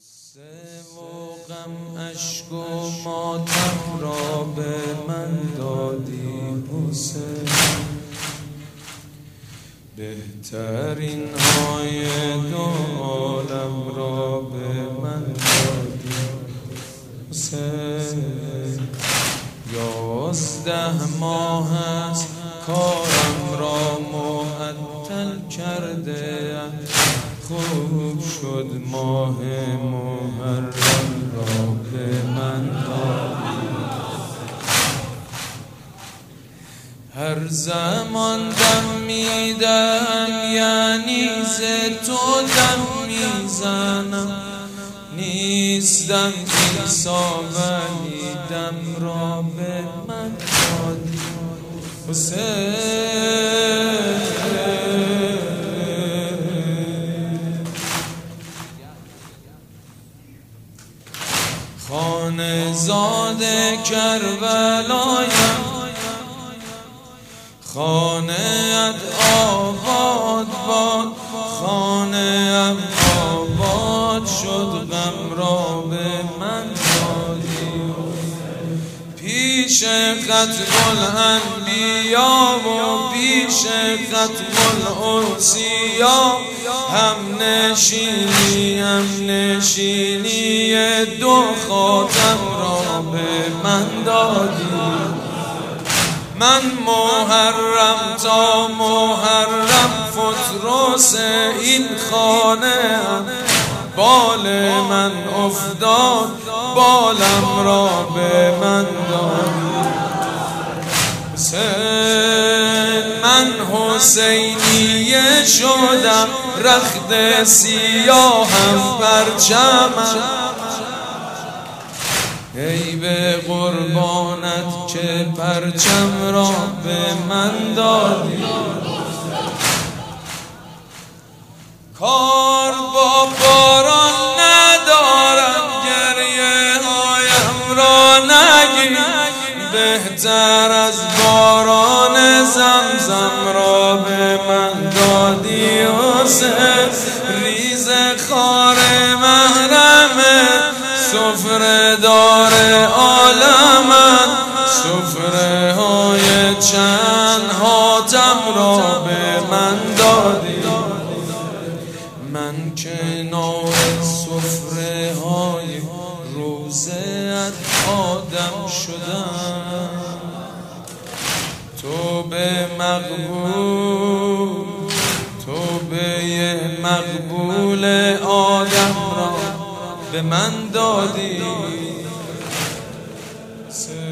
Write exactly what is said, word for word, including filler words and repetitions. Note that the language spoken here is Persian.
غصه و غم اشک و ماتم را به من دادی حسین، بهترین های دو عالم را به من دادی حسین. یازده ماه است کارم را معطل کرده، خوب شد ماه محرم را به من دادی. هر زمان دم میدم یعنی ز تو دم میزنم، نیستم عیسی ولی دم را به من دادی حسین. خانه زاد کربلایم، خانه ات آباد باد، خانه ام آباد شد، غم را به من دادی. پیش ختم الانبیا و پیش ختم الاوصیا، هم نشینی هم نشینی دو خاتم را به من دادی. من محرم تا محرم فتروس این خانه، بال من افتاد بالم را به من دادی حسین. من حسینیه شدم، رخت سیاهم پرچمم، ای به قربانت که پرچم را به من دادی. کار با باران ندارم، گریه هایم را نگیر، بهتر از باران زمزم را به من دادی حسین. ریز خار محرم سفره دار عالمم، سفره های چند حاتم را به من دادی. من کنار سفره های روزه ات آدم شدم، تو به مقبول تو به مقبول آدم را به من دادی.